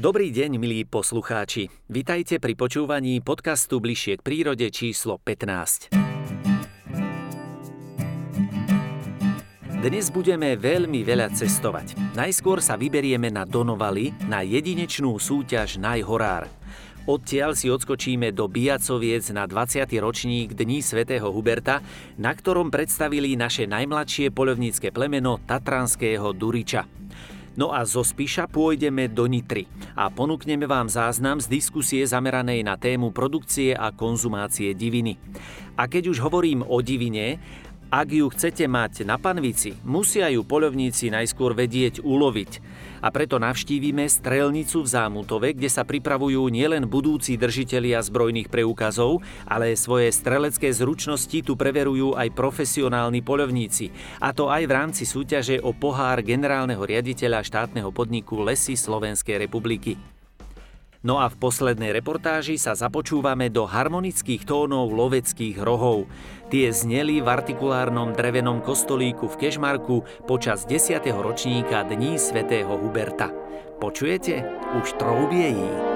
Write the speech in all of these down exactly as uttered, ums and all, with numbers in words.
Dobrý deň, milí poslucháči. Vitajte pri počúvaní podcastu Bližšie k prírode číslo pätnásť. Dnes budeme veľmi veľa cestovať. Najskôr sa vyberieme na Donovaly na jedinečnú súťaž Najhorár. Odtiaľ si odskočíme do Bijacoviec na dvadsiaty ročník Dní svätého Huberta, na ktorom predstavili naše najmladšie poľovnícke plemeno tatranského Duriča. No a zo Spiša pôjdeme do Nitry a ponúkneme vám záznam z diskusie zameranej na tému produkcie a konzumácie diviny. A keď už hovorím o divine, ak ju chcete mať na panvici, musia ju poľovníci najskôr vedieť uloviť. A preto navštívime strelnicu v Zámutove, kde sa pripravujú nielen budúci držitelia zbrojných preukazov, ale svoje strelecké zručnosti tu preverujú aj profesionálni poľovníci. A to aj v rámci súťaže o pohár generálneho riaditeľa štátneho podniku Lesy Slovenskej republiky. No a v poslednej reportáži sa započúvame do harmonických tónov loveckých rohov. Tie zneli v artikulárnom drevenom kostolíku v Kežmarku počas desiateho ročníka Dní svätého Huberta. Počujete? Už troubiejí.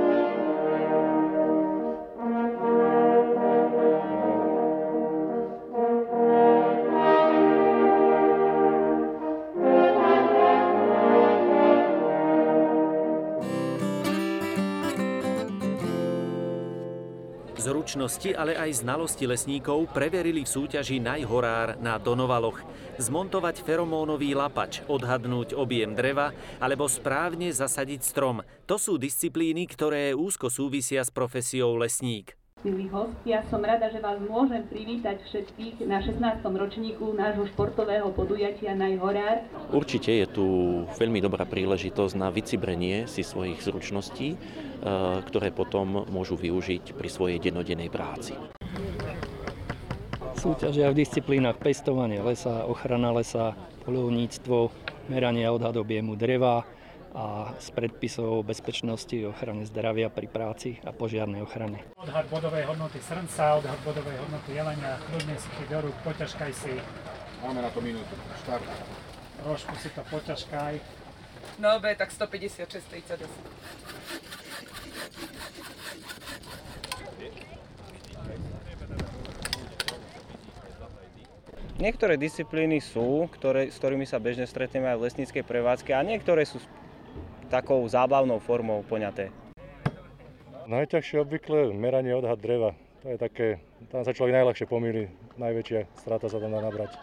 Zručnosti, ale aj znalosti lesníkov preverili v súťaži Najhorár na Donovaloch. Zmontovať feromónový lapač, odhadnúť objem dreva alebo správne zasadiť strom. To sú disciplíny, ktoré úzko súvisia s profesiou lesník. Milí hostia, som rada, že vás môžem privítať všetkých na šestnástom ročníku nášho športového podujatia Najhorár. Určite je tu veľmi dobrá príležitosť na vycibrenie si svojich zručností, ktoré potom môžu využiť pri svojej dennodennej práci. Súťažia v disciplínach pestovanie lesa, ochrana lesa, poľovníctvo, meranie a odhad objemu dreva a z predpisov bezpečnosti, ochrany zdravia pri práci a požiarnej ochrane. Odhad bodovej hodnoty srnca, odhad bodovej hodnoty jelenia, kľudne si chyť do rúk, poťažkaj si. Máme na to minútu, štart. Trošku si to poťažkaj. No dobre, tak stopäťdesiatšesť tridsaťosem. Niektoré disciplíny sú, ktoré, s ktorými sa bežne stretneme aj v lesníckej prevádzke, a niektoré sú takou zábavnou formou poňaté. Najťažšie obvykle meranie odhad dreva. To je také, tam sa človek najľahšie pomýli, najväčšia strata sa tam dá nabrať.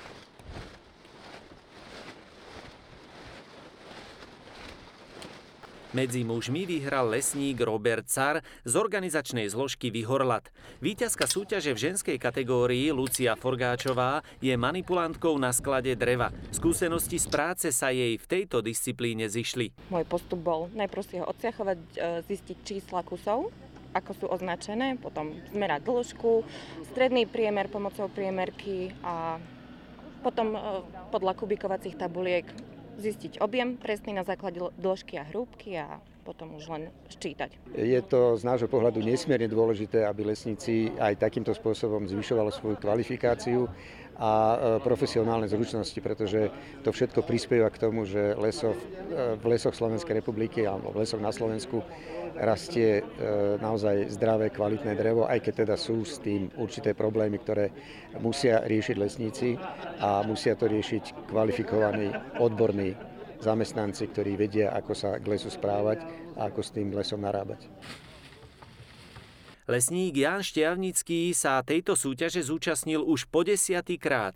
Medzi mužmi vyhral lesník Robert Car z organizačnej zložky Vyhorlat. Víťazka súťaže v ženskej kategórii Lucia Forgáčová je manipulantkou na sklade dreva. Skúsenosti z práce sa jej v tejto disciplíne zišli. Môj postup bol najprv si ho odsiachovať, zistiť čísla kusov, ako sú označené, potom zmerať dĺžku, stredný priemer pomocou priemerky a potom podľa kubikovacích tabuliek zistiť objem presný na základe dĺžky a hrúbky a potom už len ščítať. Je to z nášho pohľadu nesmierne dôležité, aby lesníci aj takýmto spôsobom zvyšovali svoju kvalifikáciu a profesionálne zručnosti, pretože to všetko prispieva k tomu, že leso, v lesoch Slovenskej republiky alebo v lesoch na Slovensku rastie naozaj zdravé, kvalitné drevo, aj keď teda sú s tým určité problémy, ktoré musia riešiť lesníci a musia to riešiť kvalifikovaní, odborní zamestnanci, ktorí vedia, ako sa k lesu správať a ako s tým lesom narábať. Lesník Ján Štiavnický sa tejto súťaže zúčastnil už po desiaty krát.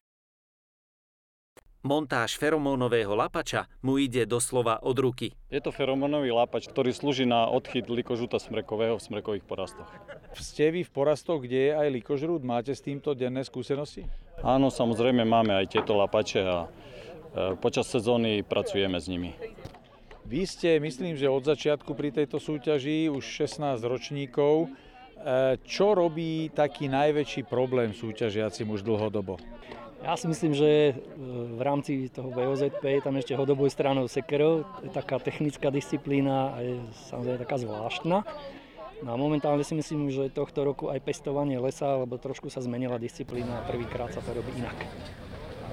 Montáž feromónového lapača mu ide doslova od ruky. Je to feromónový lapač, ktorý slúži na odchyt likožruta smrekového v smrekových porastoch. Ste vy v porastoch, kde je aj likožrút? Máte s týmto denné skúsenosti? Áno, samozrejme máme aj tieto lapače a počas sezóny pracujeme s nimi. Vy ste, myslím, že od začiatku pri tejto súťaži už šestnásť ročníkov. Čo robí taký najväčší problém súťažiacim už dlhodobo? Ja si myslím, že v rámci toho vé ó zet pé je tam ešte hodoboj stranou sekerov. To je taká technická disciplína a je samozrejme taká zvláštna. No a momentálne si myslím, že tohto roku aj pestovanie lesa, lebo trošku sa zmenila disciplína a prvýkrát sa to robí inak.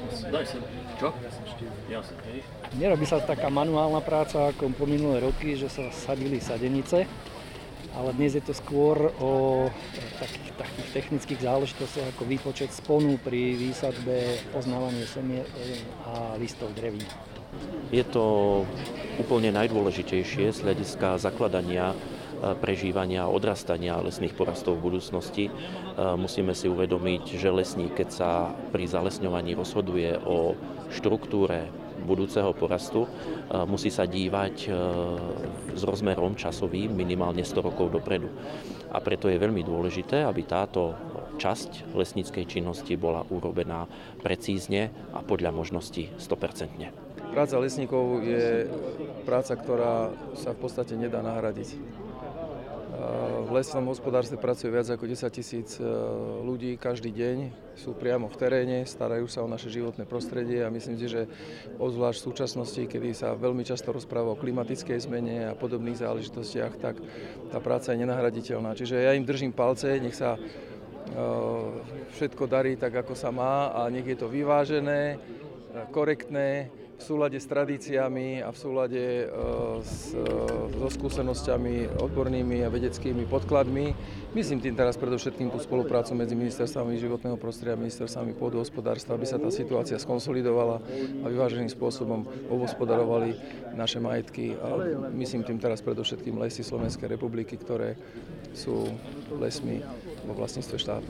Daj sem. Čo? Jasne, hej. Nerobí sa taká manuálna práca ako po minulé roky, že sa sadili sadenice, ale dnes je to skôr o takých, takých technických záležitostiach ako výpočet sponu pri výsadbe, poznávanie semien a listov drevín. Je to úplne najdôležitejšie z hľadiska zakladania, prežívania a odrastania lesných porastov v budúcnosti. Musíme si uvedomiť, že lesník, keď sa pri zalesňovaní rozhoduje o štruktúre budúceho porastu, musí sa dívať s rozmerom časovým minimálne sto rokov dopredu. A preto je veľmi dôležité, aby táto časť lesníckej činnosti bola urobená precízne a podľa možností sto percent. Práca lesníkov je práca, ktorá sa v podstate nedá nahradiť. V lesnom hospodárstve pracuje viac ako desaťtisíc ľudí každý deň, sú priamo v teréne, starajú sa o naše životné prostredie a myslím si, že obzvlášť v súčasnosti, kedy sa veľmi často rozpráva o klimatickej zmene a podobných záležitostiach, tak tá práca je nenahraditeľná. Čiže ja im držím palce, nech sa všetko darí tak, ako sa má a nech je to vyvážené, korektné, v súlade s tradíciami a v súlade s, so skúsenosťami odbornými a vedeckými podkladmi. Myslím tým teraz predovšetkým tú spoluprácu medzi ministerstvami životného prostredia a ministerstvami pôdohospodárstva, aby sa tá situácia skonsolidovala a vyváženým spôsobom obhospodarovali naše majetky. A myslím tým teraz predovšetkým lesy Slovenskej republiky, ktoré sú lesmi vo vlastníctve štátu.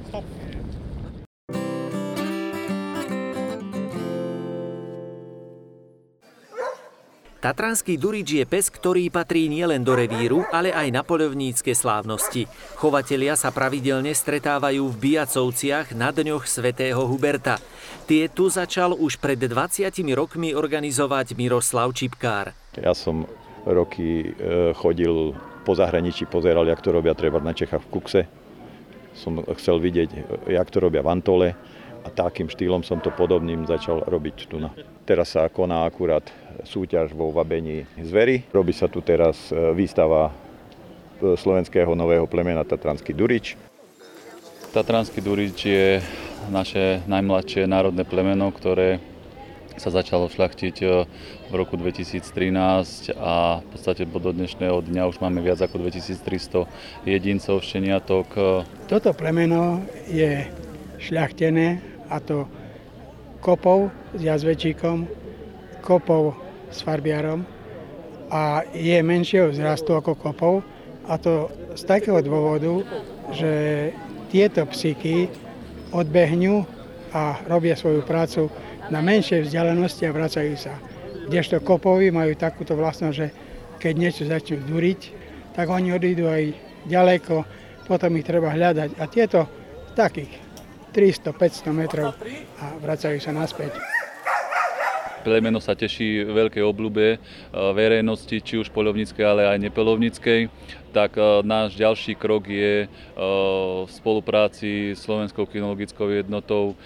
Tatranský durič je pes, ktorý patrí nielen do revíru, ale aj na poľovnícke slávnosti. Chovatelia sa pravidelne stretávajú v Bijacovciach na dňoch svätého Huberta. Tie tu začal už pred dvadsiatimi rokmi organizovať Miroslav Čipkár. Ja som roky chodil po zahraničí, pozeral, jak to robia treba na Čechách v Kukse. Som chcel vidieť, jak to robia v Antole. A takým štýlom som to podobným začal robiť tu. Teraz sa koná akurát súťaž vo vabení zvery. Robí sa tu teraz výstava slovenského nového plemena Tatranský durič. Tatranský durič je naše najmladšie národné plemeno, ktoré sa začalo šľachtiť v roku dvetisíctrinásť a v podstate do dnešného dňa už máme viac ako dvetisíctristo jedincov, šteniatok. Toto plemeno je šľachtené, a to kopou s jazvečíkom, kopou s farbiarom a je menšieho vzrastu ako kopov, a to z takého dôvodu, že tieto psíky odbehnú a robia svoju prácu na menšej vzdialenosti a vracajú sa. Kdežto kopovi majú takúto vlastnosť, že keď niečo začnú duriť, tak oni odídu aj ďaleko, potom ich treba hľadať a tieto takých tristo päťsto metrov a vracajú sa naspäť. Plemeno sa teší veľkej obľúbe verejnosti, či už poľovníckej, ale aj nepoľovníckej. Tak náš ďalší krok je v spolupráci s Slovenskou kinologickou jednotou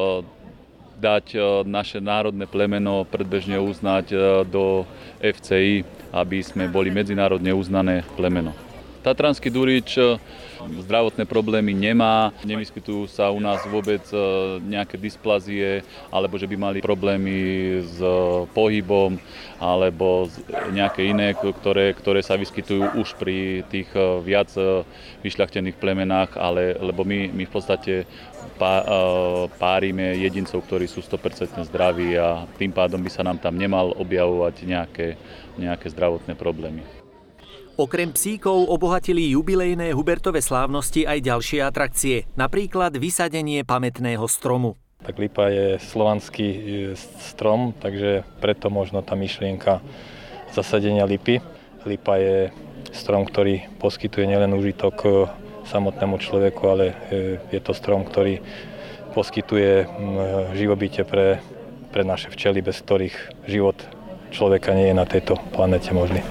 dať naše národné plemeno predbežne uznať do ef cé í, aby sme boli medzinárodne uznané plemeno. Tatranský durič zdravotné problémy nemá, nevyskytujú sa u nás vôbec nejaké dysplazie, alebo že by mali problémy s pohybom, alebo nejaké iné, ktoré, ktoré sa vyskytujú už pri tých viac vyšľachtených plemenách, ale lebo my, my v podstate pá, párime jedincov, ktorí sú sto percent zdraví a tým pádom by sa nám tam nemal objavovať nejaké, nejaké zdravotné problémy. Okrem psíkov obohatili jubilejné Hubertove slávnosti aj ďalšie atrakcie, napríklad vysadenie pamätného stromu. Tak lipa je slovanský strom, takže preto možno tá myšlienka zasadenia lipy. Lipa je strom, ktorý poskytuje nielen užitok samotnému človeku, ale je to strom, ktorý poskytuje živobytie pre, pre naše včely, bez ktorých život človeka nie je na tejto planete možný.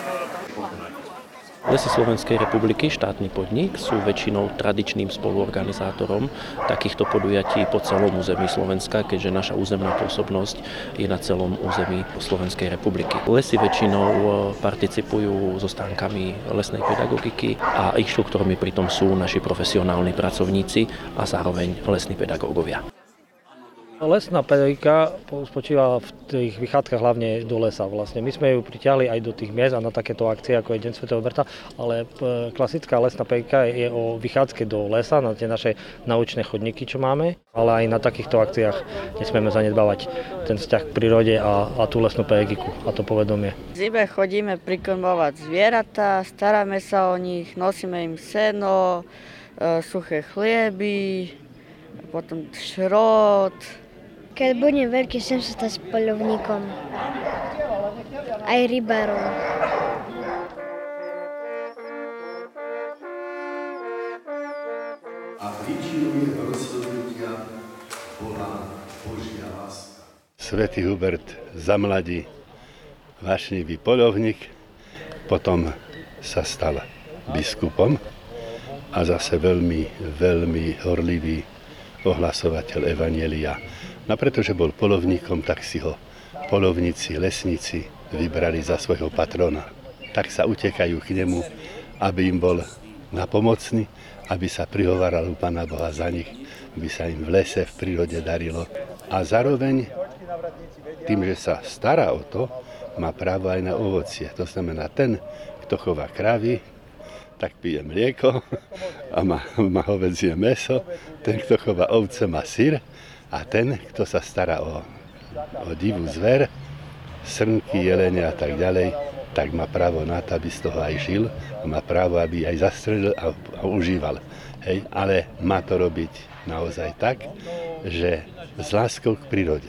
Lesy Slovenskej republiky, štátny podnik, sú väčšinou tradičným spoluorganizátorom takýchto podujatí po celom území Slovenska, keďže naša územná pôsobnosť je na celom území Slovenskej republiky. Lesy väčšinou participujú so stánkami lesnej pedagogiky a inštruktormi pritom sú naši profesionálni pracovníci a zároveň lesní pedagógovia. Lesná pedagogika spočíva v tých vychádzkach hlavne do lesa vlastne. My sme ju pritiahli aj do tých miest a na takéto akcie, ako je Deň svätého Huberta, ale klasická lesná pedagogika je o vychádzke do lesa, na tie naše naučné chodníky, čo máme, ale aj na takýchto akciách nesmieme zanedbávať ten vzťah k prírode a, a tú lesnú pedagogiku a to povedomie. V zime chodíme prikrmovať zvieratá, staráme sa o nich, nosíme im seno, e, suché chlieby, potom šrot. Keď budem veľký, chcem sa stať poľovníkom. Aj rybárom. A príčinou jeho rozhodnutia bola Božia láska. Svätý Hubert za mladí vášnivý poľovník, potom sa stal biskupom a zase veľmi, veľmi horlivý ohlasovateľ evanjelia. No pretože bol poľovníkom, tak si ho poľovníci, lesníci vybrali za svojho patrona. Tak sa utekajú k nemu, aby im bol napomocný, aby sa prihovaral u Pána Boha za nich, aby sa im v lese, v prírode darilo. A zároveň tým, že sa stará o to, má právo aj na ovocie. To znamená, ten, kto chová krávy, tak pije mlieko a má, má hovädzie mäso. Ten, kto chová ovce, má syr. A ten, kto sa stará o, o divú zver, srnky, jelene a tak ďalej, tak má právo na to, aby z toho aj žil. Má právo, aby aj zastrelil a, a užíval. Hej? Ale má to robiť naozaj tak, že s láskou k prírode.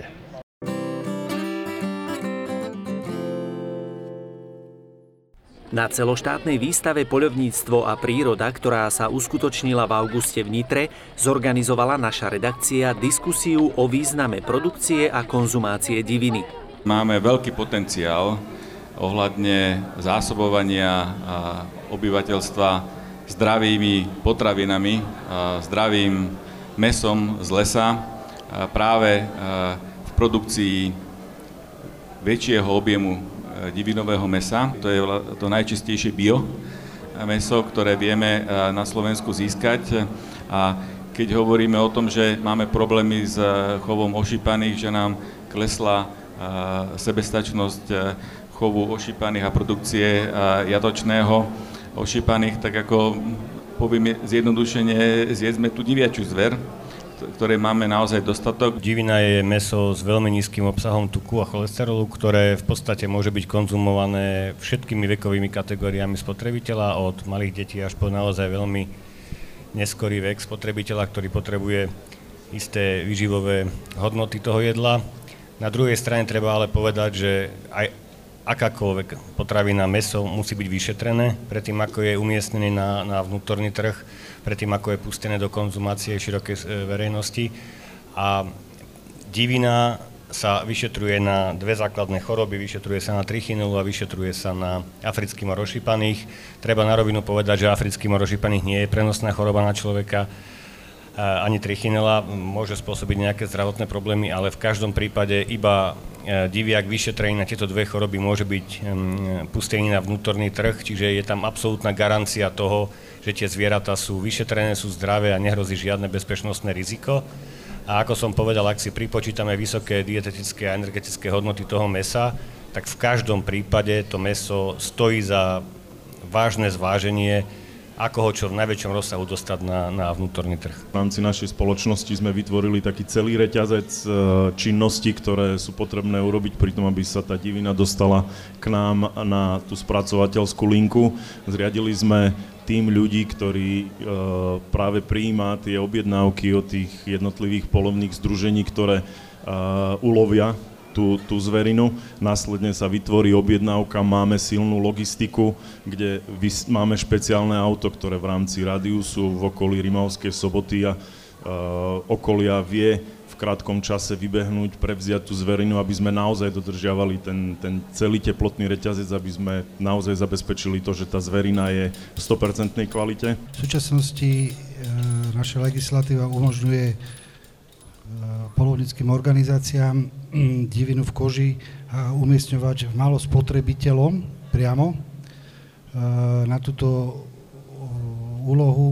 Na celoštátnej výstave Poľovníctvo a príroda, ktorá sa uskutočnila v auguste v Nitre, zorganizovala naša redakcia diskusiu o význame produkcie a konzumácie diviny. Máme veľký potenciál ohľadne zásobovania obyvateľstva zdravými potravinami, zdravým mäsom z lesa, práve v produkcii väčšieho objemu divinového mäsa. To je to najčistejšie bio mäso, ktoré vieme na Slovensku získať. A keď hovoríme o tom, že máme problémy s chovom ošípaných, že nám klesla sebestačnosť chovu ošípaných a produkcie jatočného ošípaných, tak ako povieme zjednodušene, zjedzme tú diviačiu zver, ktoré máme naozaj dostatok. Divina je mäso s veľmi nízkym obsahom tuku a cholesterolu, ktoré v podstate môže byť konzumované všetkými vekovými kategóriami spotrebiteľa, od malých detí až po naozaj veľmi neskorý vek spotrebiteľa, ktorý potrebuje isté výživové hodnoty toho jedla. Na druhej strane treba ale povedať, že aj akákoľvek potravina, mäso musí byť vyšetrené predtým, ako je umiestnené na, na vnútorný trh, predtým, ako je pustené do konzumácie širokej verejnosti. A divina sa vyšetruje na dve základné choroby, vyšetruje sa na trichinelu a vyšetruje sa na africký mor ošípaných. Treba na rovinu povedať, že africký mor ošípaných nie je prenosná choroba na človeka, ani trichinela, môže spôsobiť nejaké zdravotné problémy, ale v každom prípade iba diviak vyšetrený na tieto dve choroby môže byť pustený na vnútorný trh, čiže je tam absolútna garancia toho, že tie zvieratá sú vyšetrené, sú zdravé a nehrozí žiadne bezpečnostné riziko. A ako som povedal, ak si pripočítame vysoké dietetické a energetické hodnoty toho mäsa, tak v každom prípade to mäso stojí za vážne zváženie, ako ho čo v najväčšom rozsahu dostať na, na vnútorný trh. V rámci našej spoločnosti sme vytvorili taký celý reťazec činností, ktoré sú potrebné urobiť pri tom, aby sa tá divina dostala k nám na tú spracovateľskú linku. Zriadili sme tým ľudí, ktorí práve prijíma tie objednávky od tých jednotlivých poľovných združení, ktoré ulovia Tú, tú zverinu, následne sa vytvorí objednávka, máme silnú logistiku, kde vys- máme špeciálne auto, ktoré v rámci radiusu v okolí Rimavskej Soboty a e, okolia vie v krátkom čase vybehnúť, prevziať tú zverinu, aby sme naozaj dodržiavali ten, ten celý teplotný reťazec, aby sme naozaj zabezpečili to, že tá zverina je v sto percent kvalite. V súčasnosti e, naša legislatíva umožňuje poľovníckym organizáciám divinu v koži a umiestňovať málo spotrebiteľom priamo. Na túto úlohu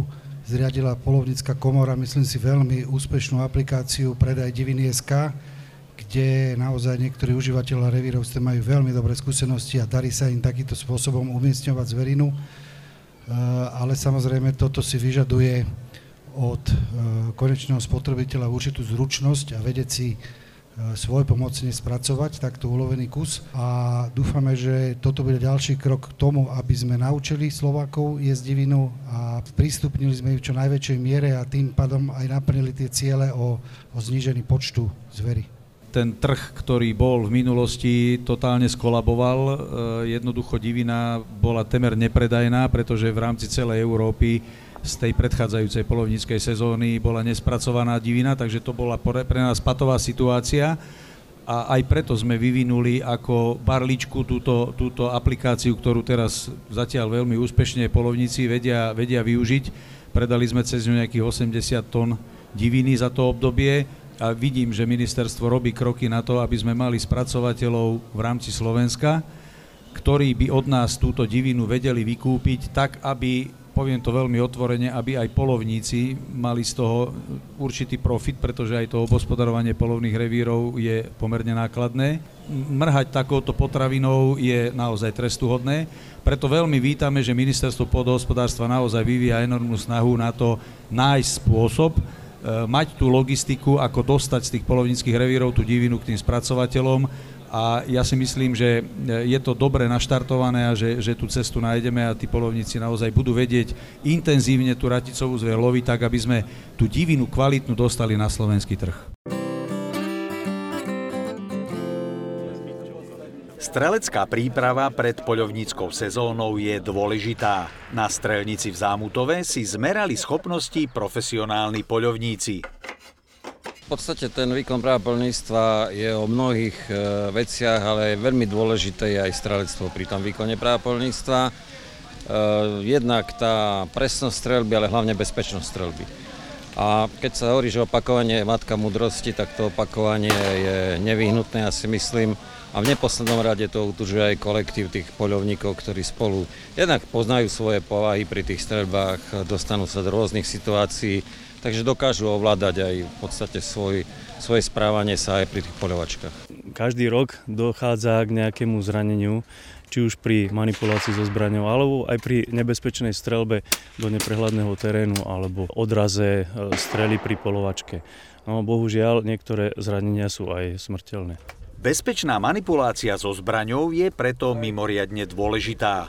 zriadila Poľovnícka komora, myslím si, veľmi úspešnú aplikáciu Predaj diviny bodka es ká, kde naozaj niektorí užívateľia revírov s tým majú veľmi dobré skúsenosti a darí sa im takýmto spôsobom umiestňovať zverinu. Ale samozrejme toto si vyžaduje od konečného spotrebiteľa určitú zručnosť a vedieť si svojpomocne spracovať takto ulovený kus a dúfame, že toto bude ďalší krok k tomu, aby sme naučili Slovákov jesť divinu a prístupnili sme ju v čo najväčšej miere a tým pádom aj naplnili tie ciele o, o znížení počtu zvery. Ten trh, ktorý bol v minulosti, totálne skolaboval. Jednoducho divina bola temer nepredajná, pretože v rámci celej Európy z tej predchádzajúcej poľovníckej sezóny bola nespracovaná divina, takže to bola pre nás patová situácia a aj preto sme vyvinuli ako barličku túto, túto aplikáciu, ktorú teraz zatiaľ veľmi úspešne poľovníci vedia, vedia využiť. Predali sme cez ňu nejakých osemdesiat tón diviny za to obdobie a vidím, že ministerstvo robí kroky na to, aby sme mali spracovateľov v rámci Slovenska, ktorí by od nás túto divinu vedeli vykúpiť tak, aby, poviem to veľmi otvorene, aby aj poľovníci mali z toho určitý profit, pretože aj to obhospodarovanie poľovných revírov je pomerne nákladné. Mrhať takouto potravinou je naozaj trestuhodné, preto veľmi vítame, že ministerstvo pôdohospodárstva naozaj vyvíja enormnú snahu na to nájsť spôsob, mať tú logistiku, ako dostať z tých poľovníckych revírov tú divinu k tým spracovateľom. A ja si myslím, že je to dobre naštartované a že, že tú cestu nájdeme a tí poľovníci naozaj budú vedieť intenzívne tú raticovú zver loviť tak, aby sme tú divinu kvalitnú dostali na slovenský trh. Strelecká príprava pred poľovníckou sezónou je dôležitá. Na strelnici v Zámutove si zmerali schopnosti profesionálni poľovníci. V podstate ten výkon práva poľovníctva je o mnohých e, veciach, ale je veľmi dôležité je aj strelectvo pri tom výkone práva poľovníctva. E, jednak tá presnosť streľby, ale hlavne bezpečnosť streľby. A keď sa hovorí, že opakovanie je matka múdrosti, tak to opakovanie je nevyhnutné, ja si myslím. A v neposlednom rade to udržuje aj kolektív tých poľovníkov, ktorí spolu jednak poznajú svoje povahy pri tých streľbách, dostanú sa do rôznych situácií, takže dokážu ovládať aj v podstate svoj, svoje správanie sa aj pri tých poľovačkách. Každý rok dochádza k nejakému zraneniu, či už pri manipulácii so zbraňou, alebo aj pri nebezpečnej streľbe do neprehľadného terénu, alebo odraze strely pri poľovačke. No, bohužiaľ, niektoré zranenia sú aj smrteľné. Bezpečná manipulácia so zbraňou je preto mimoriadne dôležitá.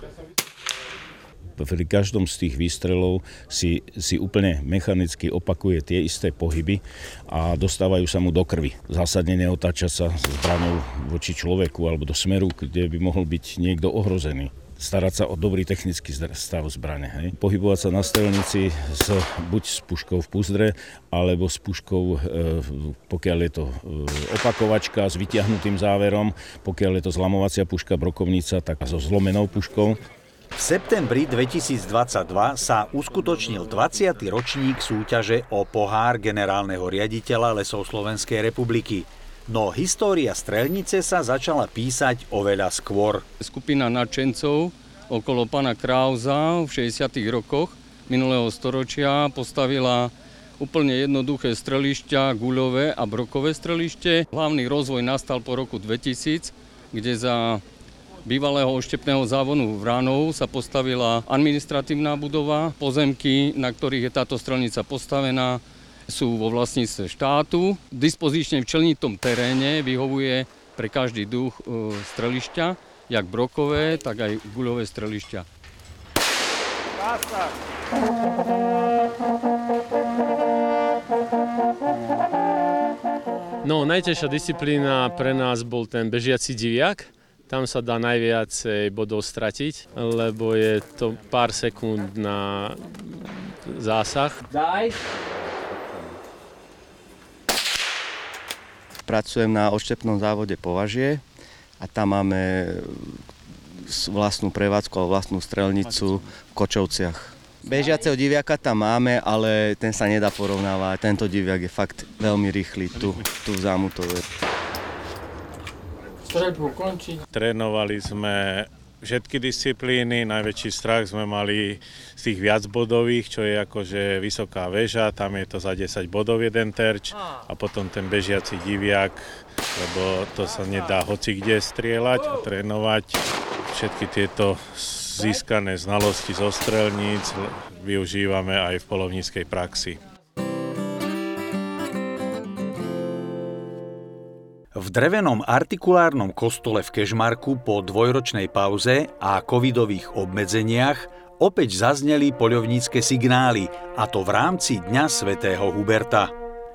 Pri každom z tých výstrelov si, si úplne mechanicky opakuje tie isté pohyby a dostávajú sa mu do krvi. Zásadne neotáča sa zbraňou voči človeku alebo do smeru, kde by mohol byť niekto ohrozený. Starať sa o dobrý technický stav zbrane. Hej. Pohybovať sa na strelnici s, buď s puškou v puzdre, alebo s puškou, e, pokiaľ je to e, opakovačka s vytiahnutým záverom, pokiaľ je to zlamovacia puška, brokovnica, tak so zlomenou puškou. V septembri dvetisícdvadsaťdva sa uskutočnil dvadsiaty ročník súťaže o pohár generálneho riaditeľa Lesov Slovenskej republiky. No história strelnice sa začala písať oveľa skôr. Skupina nadšencov okolo pána Krausa v šesťdesiatych rokoch minulého storočia postavila úplne jednoduché strelišťa, guľové a brokové strelište. Hlavný rozvoj nastal po roku dvetisíc, kde za bývalého oštepného závonu Vránov sa postavila administratívna budova. Pozemky, na ktorých je táto strelnica postavená, sú vo vlastníctve štátu. Dispozične v čelnitom teréne vyhovuje pre každý druh strelišťa, jak brokové, tak aj guľové strelišťa. No, najťažšia disciplína pre nás bol ten bežiaci diviak. Tam sa dá najviacej bodov stratiť, lebo je to pár sekúnd na zásah. Daj. Pracujem na odštepnom závode Považie a tam máme vlastnú prevádzku alebo vlastnú strelnicu v Kočovciach. Bežiaceho diviaka tam máme, ale ten sa nedá porovnávať. Tento diviak je fakt veľmi rýchly tu, tu v Zámutove. Streľbu končiť. Trénovali sme všetky disciplíny. Najväčší strach sme mali z tých viacbodových, čo je akože vysoká väža, tam je to za desať bodov jeden terč a potom ten bežiaci diviak, lebo to sa nedá hoci kde strieľať a trénovať. Všetky tieto získané znalosti zo strelníc využívame aj v poľovníckej praxi. V drevenom artikulárnom kostole v Kežmarku po dvojročnej pauze a covidových obmedzeniach opäť zazneli poľovnícke signály, a to v rámci Dňa svätého Huberta.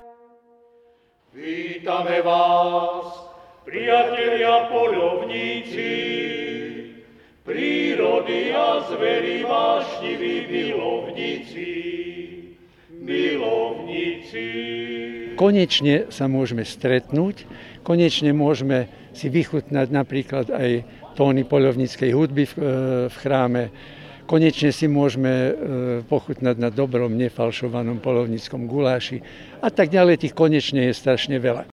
Vítame vás, priatelia poľovníci, prírody a zvery vášniví milovníci, milovníci. Konečne sa môžeme stretnúť, konečne môžeme si vychutnať napríklad aj tóny poľovníckej hudby v, v chráme. Konečne si môžeme pochutnať na dobrom, nefalšovanom poľovníckom guláši a tak ďalej. Tých konečne je strašne veľa.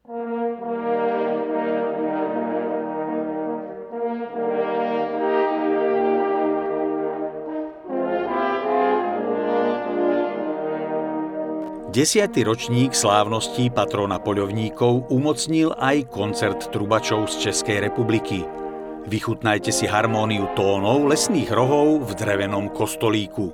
Desiatý ročník slávností patrona poľovníkov umocnil aj koncert trubačov z Českej republiky. Vychutnajte si harmóniu tónov lesných rohov v drevenom kostolíku.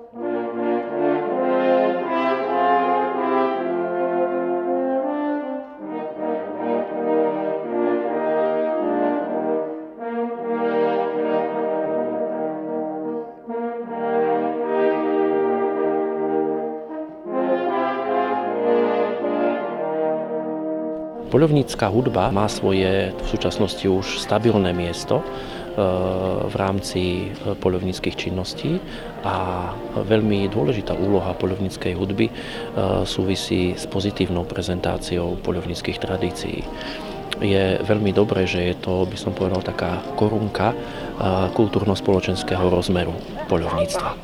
Poľovnícka hudba má svoje v súčasnosti už stabilné miesto v rámci poľovníckych činností a veľmi dôležitá úloha poľovníckej hudby súvisí s pozitívnou prezentáciou poľovníckych tradícií. Je veľmi dobré, že je to, by som povedal, taká korunka kultúrno-spoločenského rozmeru poľovníctva.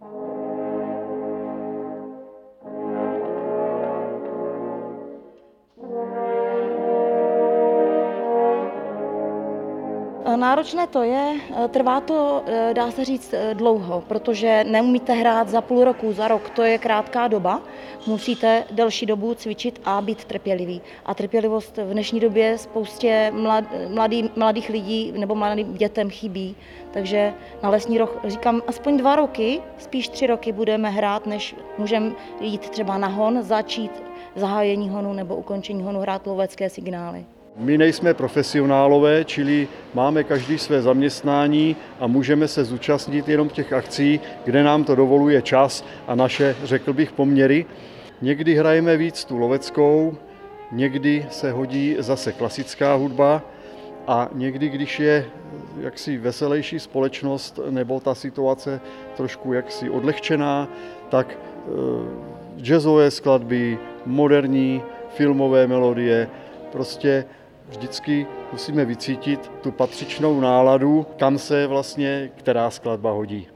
Náročné to je, trvá to, dá se říct, dlouho, protože neumíte hrát za půl roku, za rok, to je krátká doba. Musíte delší dobu cvičit a být trpělivý. A trpělivost v dnešní době spoustě mladý, mladých lidí nebo mladým dětem chybí. Takže na lesní roh říkám, aspoň dva roky, spíš tři roky budeme hrát, než můžeme jít třeba na hon, začít zahájení honu nebo ukončení honu hrát lovecké signály. My nejsme profesionálové, čili máme každý své zaměstnání a můžeme se zúčastnit jenom těch akcí, kde nám to dovoluje čas a naše, řekl bych, poměry. Někdy hrajeme víc tu loveckou, někdy se hodí zase klasická hudba a někdy, když je jaksi veselější společnost nebo ta situace trošku jaksi odlehčená, tak e, jazzové skladby, moderní filmové melodie, prostě vždycky musíme vycítit tu patřičnou náladu, kam se vlastně která skladba hodí.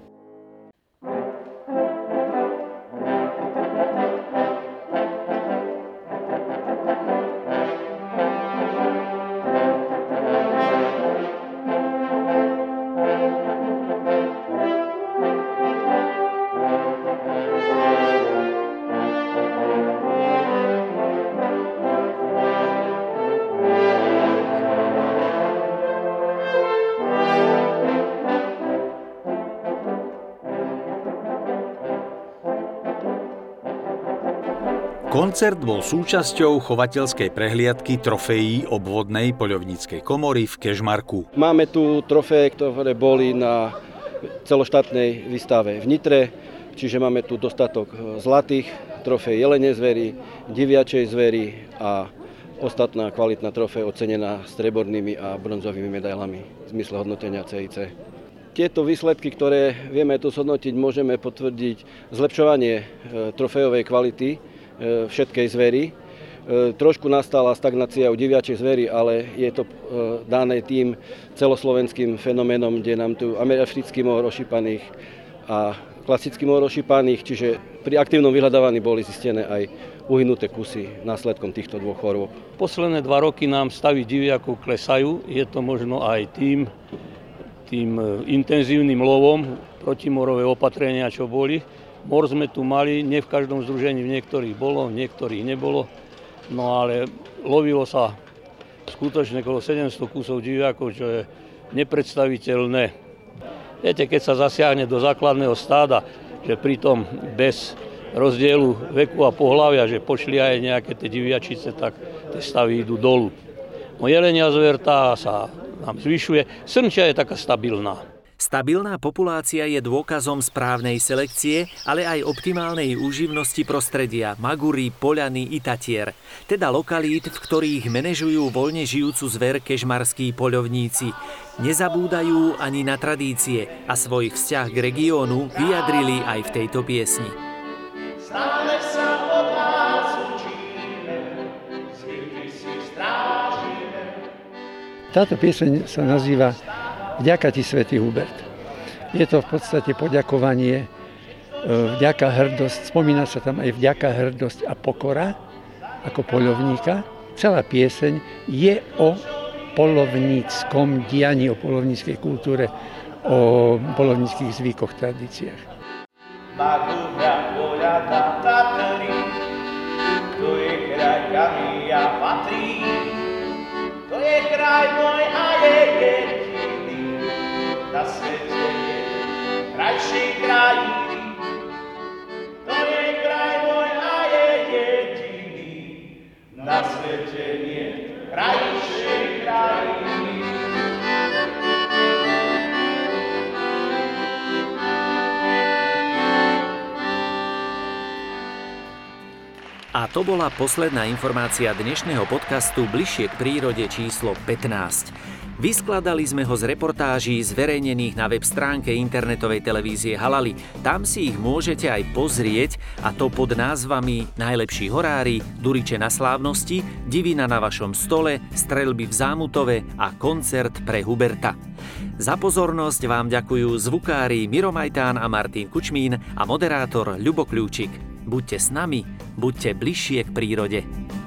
Koncert bol súčasťou chovateľskej prehliadky trofejí obvodnej poľovníckej komory v Kežmarku. Máme tu trofeje, ktoré boli na celoštátnej výstave v Nitre, čiže máme tu dostatok zlatých trofej jelene zvery, diviačej zvery a ostatná kvalitná trofej ocenená strebornými a bronzovými medailami v zmysle hodnotenia cé í cé. Tieto výsledky, ktoré vieme tu zhodnotiť, môžeme potvrdiť zlepšovanie trofejovej kvality všetkej zvery. Trošku nastala stagnácia u diviačej zvery, ale je to dané tým celoslovenským fenoménom, kde nám tu africký mor ošípaných a klasický mor ošípaných, čiže pri aktívnom vyhľadávaní boli zistené aj uhynuté kusy následkom týchto dvoch chorôb. Posledné dva roky nám stavy diviakov klesajú, je to možno aj tým, tým intenzívnym lovom, protimorové opatrenia, čo boli. Mor sme tu mali, nie v každom združení, v niektorých bolo, v niektorých nebolo. No ale lovilo sa skutočne okolo sedemsto kusov diviakov, čo je nepredstaviteľné. Viete, keď sa zasiahne do základného stáda, že pritom bez rozdielu veku a pohlavia, že pošli aj nejaké tie diviačice, tak tie stavy idú dolu. No jelenia zver tá sa nám zvyšuje, srnčia je taká stabilná. Stabilná populácia je dôkazom správnej selekcie, ale aj optimálnej úživnosti prostredia Magury, Poľany i Tatier, teda lokalít, v ktorých manažujú voľne žijúcu zver kežmarskí poľovníci. Nezabúdajú ani na tradície a svoj vzťah k regiónu vyjadrili aj v tejto piesni. Stále sa od vás učíme, zvyky si strážime. Táto pieseň sa nazýva Vďaka ti, svätý Hubert. Je to v podstate poďakovanie, vďaka hrdosť, spomína sa tam aj vďaka hrdosť a pokora ako poľovníka. Celá pieseň je o poľovníckom dianí, o poľovníckej kultúre, o poľovníckých zvykoch, tradíciách. Magura, Poľada, Tatry, to je kraj, kam ja patrí, to je kraj môj a je jediný. Na svete je krajší krajiny, to je kraj môj a je jediný. Na svete je krajší krajiny. A to bola posledná informácia dnešného podcastu Bližšie k prírode číslo pätnásť. Vyskladali sme ho z reportáží zverejnených na web stránke internetovej televízie Halali. Tam si ich môžete aj pozrieť, a to pod názvami Najlepší horári, Duriče na slávnosti, Divina na vašom stole, Streľby v Zámutove a Koncert pre Huberta. Za pozornosť vám ďakujú zvukári Miro Majtán a Martin Kučmín a moderátor Ľubo Kľúčik. Buďte s nami, buďte bližšie k prírode.